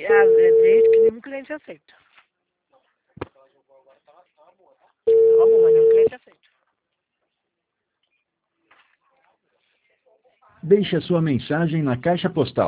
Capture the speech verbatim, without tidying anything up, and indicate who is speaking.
Speaker 1: que, às vezes, gente que nenhum cliente aceita. Tava bom, mas nenhum cliente aceita.
Speaker 2: Deixe a sua mensagem na caixa postal.